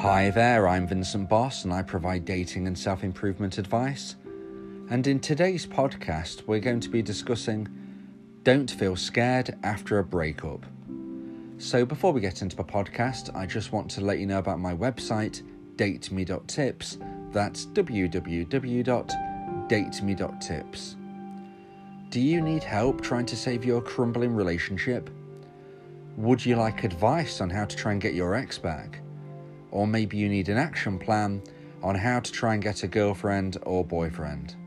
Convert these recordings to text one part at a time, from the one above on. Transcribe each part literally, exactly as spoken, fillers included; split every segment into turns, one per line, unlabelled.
Hi there, I'm Vincent Boss and I provide dating and self-improvement advice. And in today's podcast, we're going to be discussing don't feel scared after a breakup. So before we get into the podcast, I just want to let you know about my website, date me dot tips. That's w w w dot date me dot tips. Do you need help trying to save your crumbling relationship? Would you like advice on how to try and get your ex back? Or maybe you need an action plan on how to try and get a girlfriend or boyfriend.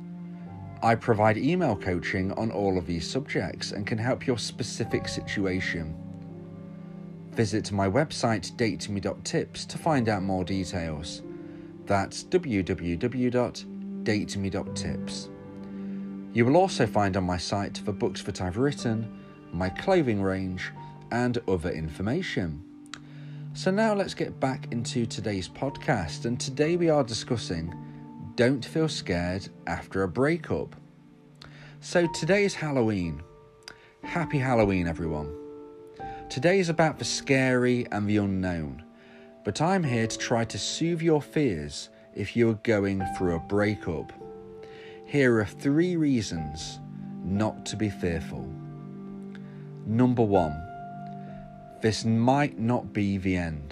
I provide email coaching on all of these subjects and can help your specific situation. Visit my website date me dot tips to find out more details. That's w w w dot date me dot tips. You will also find on my site the books that I've written, my clothing range, and other information. So now let's get back into today's podcast, and today we are discussing don't feel scared after a breakup. So today is Halloween. Happy Halloween, everyone. Today is about the scary and the unknown, but I'm here to try to soothe your fears if you're going through a breakup. Here are three reasons not to be fearful. Number one, this might not be the end.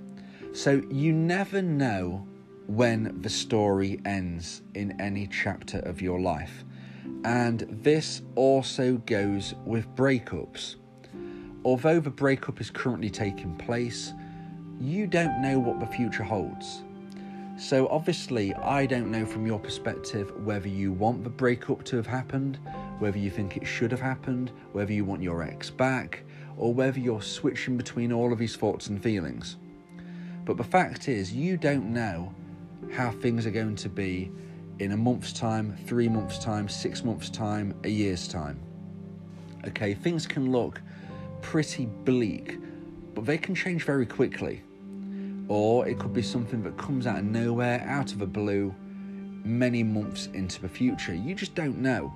So you never know when the story ends in any chapter of your life. And this also goes with breakups. Although the breakup is currently taking place, you don't know what the future holds. So obviously, I don't know from your perspective whether you want the breakup to have happened, whether you think it should have happened, whether you want your ex back, or whether you're switching between all of these thoughts and feelings. But the fact is, you don't know how things are going to be in a month's time, three months' time, six months' time, a year's time. Okay, things can look pretty bleak, but they can change very quickly. Or it could be something that comes out of nowhere, out of the blue, many months into the future. You just don't know.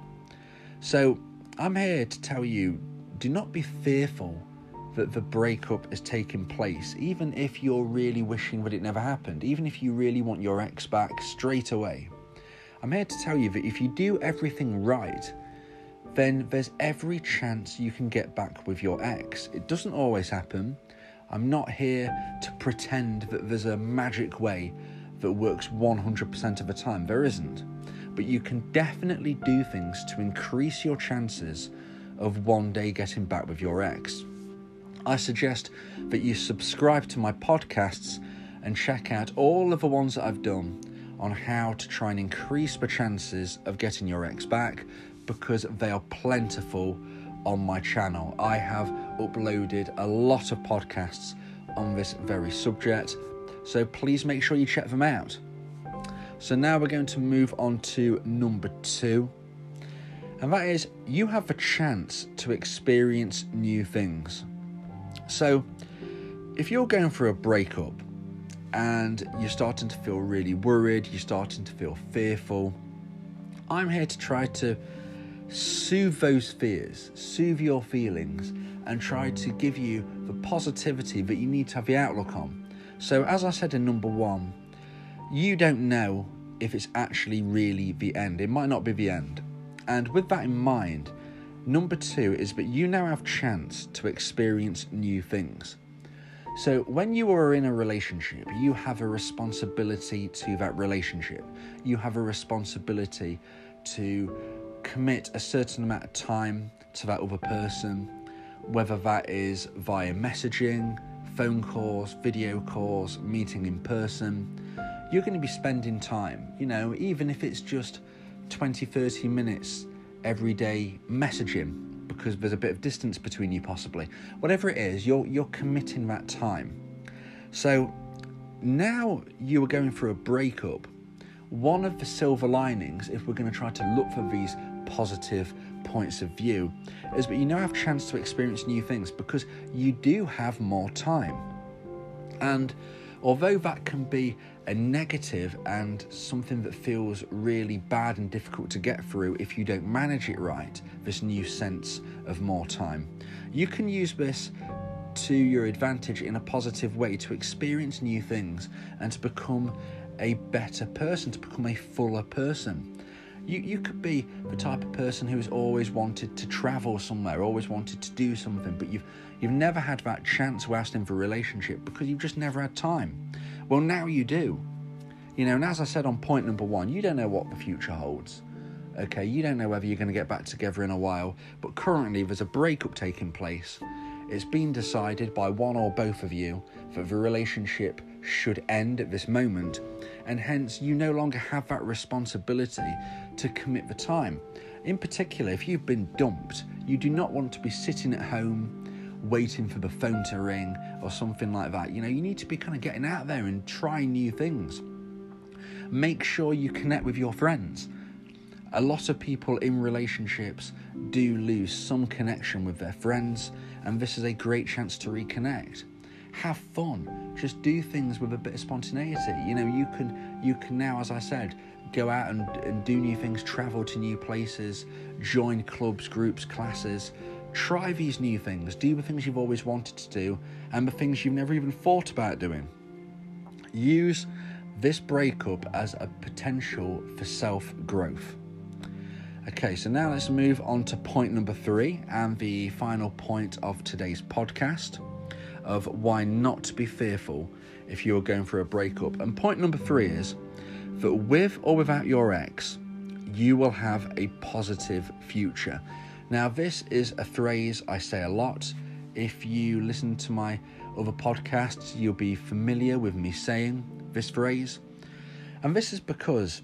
So I'm here to tell you, do not be fearful that the breakup is taking place, even if you're really wishing that it never happened, even if you really want your ex back straight away. I'm here to tell you that if you do everything right, then there's every chance you can get back with your ex. It doesn't always happen. I'm not here to pretend that there's a magic way that works one hundred percent of the time. There isn't. But you can definitely do things to increase your chances of one day getting back with your ex. I suggest that you subscribe to my podcasts and check out all of the ones that I've done on how to try and increase the chances of getting your ex back, because they are plentiful on my channel. I have uploaded a lot of podcasts on this very subject, so please make sure you check them out. So now we're going to move on to number two. And that is, you have the chance to experience new things. So, if you're going through a breakup and you're starting to feel really worried, you're starting to feel fearful, I'm here to try to soothe those fears, soothe your feelings, and try to give you the positivity that you need to have the outlook on. So, as I said in number one, you don't know if it's actually really the end. It might not be the end. And with that in mind, number two is that you now have chance to experience new things. So when you are in a relationship, you have a responsibility to that relationship. You have a responsibility to commit a certain amount of time to that other person, whether that is via messaging, phone calls, video calls, meeting in person. You're going to be spending time, you know, even if it's just twenty, thirty minutes every day messaging, because there's a bit of distance between you possibly. Whatever it is, you're you're committing that time. So now you are going through a breakup. One of the silver linings, if we're going to try to look for these positive points of view, is that you now have a chance to experience new things because you do have more time. And although that can be a negative and something that feels really bad and difficult to get through if you don't manage it right, this new sense of more time, you can use this to your advantage in a positive way, to experience new things and to become a better person, to become a fuller person. You you could be the type of person who's always wanted to travel somewhere, always wanted to do something, but you've you've never had that chance whilst in the relationship because you've just never had time. Well, now you do. You know, and as I said on point number one, you don't know what the future holds. Okay, you don't know whether you're going to get back together in a while, but currently there's a breakup taking place. It's been decided by one or both of you that the relationship should end at this moment, and hence you no longer have that responsibility to commit the time. In particular, if you've been dumped, you do not want to be sitting at home waiting for the phone to ring or something like that. You know, you need to be kind of getting out there and trying new things. Make sure you connect with your friends. A lot of people in relationships do lose some connection with their friends, and this is a great chance to reconnect. Have fun. Just do things with a bit of spontaneity. You know, you can you can now, as I said, go out and, and do new things, travel to new places, join clubs, groups, classes. Try these new things. Do the things you've always wanted to do and the things you've never even thought about doing. Use this breakup as a potential for self-growth. Okay, so now let's move on to point number three and the final point of today's podcast of why not to be fearful if you're going through a breakup. And point number three is that with or without your ex, you will have a positive future. Now, this is a phrase I say a lot. If you listen to my other podcasts, you'll be familiar with me saying this phrase. And this is because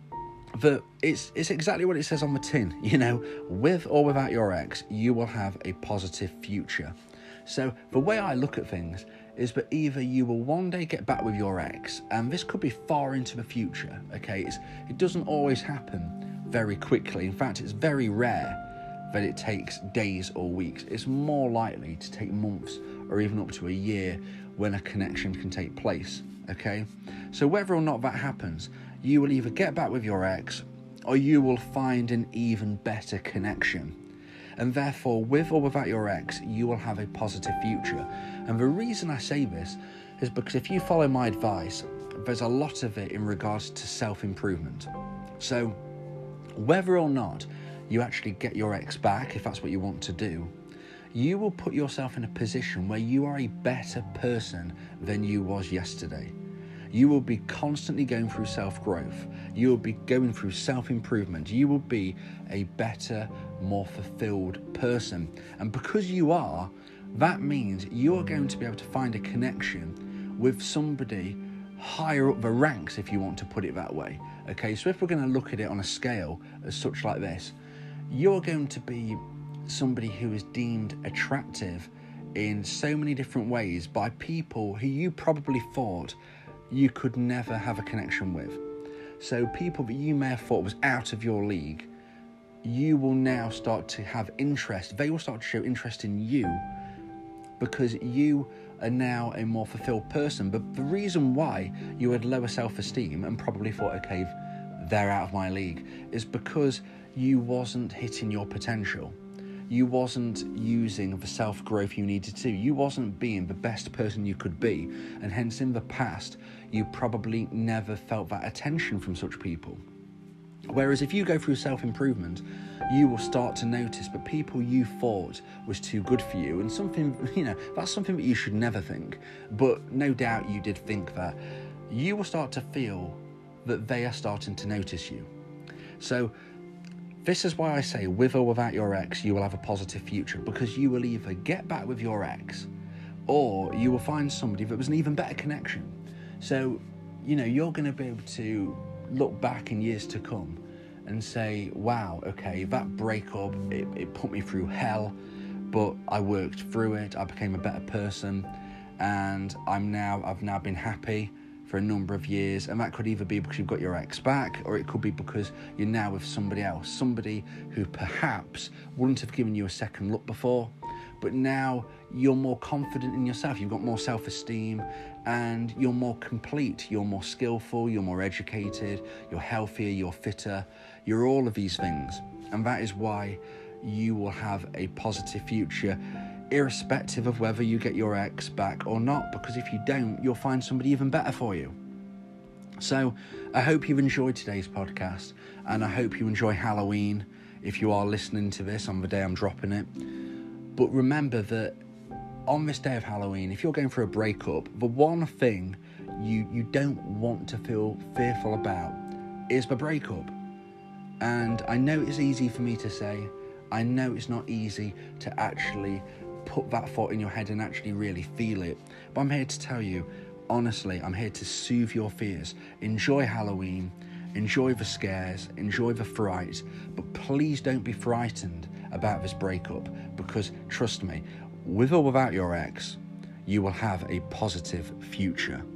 that it's it's exactly what it says on the tin. You know, with or without your ex, you will have a positive future. So the way I look at things is that either you will one day get back with your ex, and this could be far into the future, okay? It's, it doesn't always happen very quickly. In fact, it's very rare that it takes days or weeks. It's more likely to take months or even up to a year when a connection can take place, okay? So whether or not that happens, you will either get back with your ex or you will find an even better connection. And therefore, with or without your ex, you will have a positive future. And the reason I say this is because if you follow my advice, there's a lot of it in regards to self-improvement. So whether or not you actually get your ex back, if that's what you want to do, you will put yourself in a position where you are a better person than you was yesterday. You will be constantly going through self-growth. You will be going through self-improvement. You will be a better, more fulfilled person. And because you are, that means you are going to be able to find a connection with somebody higher up the ranks, if you want to put it that way. Okay, so if we're going to look at it on a scale as such like this, you're going to be somebody who is deemed attractive in so many different ways by people who you probably thought you could never have a connection with. So people that you may have thought was out of your league, you will now start to have interest. They will start to show interest in you because you are now a more fulfilled person. But the reason why you had lower self-esteem and probably thought, okay, they're out of my league, is because you wasn't hitting your potential. You wasn't using the self-growth you needed to. You wasn't being the best person you could be. And hence in the past, you probably never felt that attention from such people. Whereas if you go through self-improvement, you will start to notice that people you thought was too good for you, and something, you know, that's something that you should never think. But no doubt you did think that. You will start to feel that they are starting to notice you. So this is why I say with or without your ex, you will have a positive future, because you will either get back with your ex or you will find somebody that was an even better connection. So, you know, you're going to be able to look back in years to come and say, wow, okay, that breakup, it, it put me through hell, but I worked through it, I became a better person, and I'm now, I've now been happy for a number of years. And that could either be because you've got your ex back, or it could be because you're now with somebody else, somebody who perhaps wouldn't have given you a second look before, but now you're more confident in yourself, you've got more self-esteem, and you're more complete, you're more skillful, you're more educated, you're healthier, you're fitter, you're all of these things. And that is why you will have a positive future irrespective of whether you get your ex back or not, because if you don't, you'll find somebody even better for you. So I hope you've enjoyed today's podcast, and I hope you enjoy Halloween if you are listening to this on the day I'm dropping it. But remember that on this day of Halloween, if you're going through a breakup, the one thing you, you don't want to feel fearful about is the breakup. And I know it's easy for me to say, I know it's not easy to actually put that thought in your head and actually really feel it, but I'm here to tell you, honestly, I'm here to soothe your fears. Enjoy Halloween, enjoy the scares, enjoy the fright, but please don't be frightened about this breakup, because trust me, with or without your ex, you will have a positive future.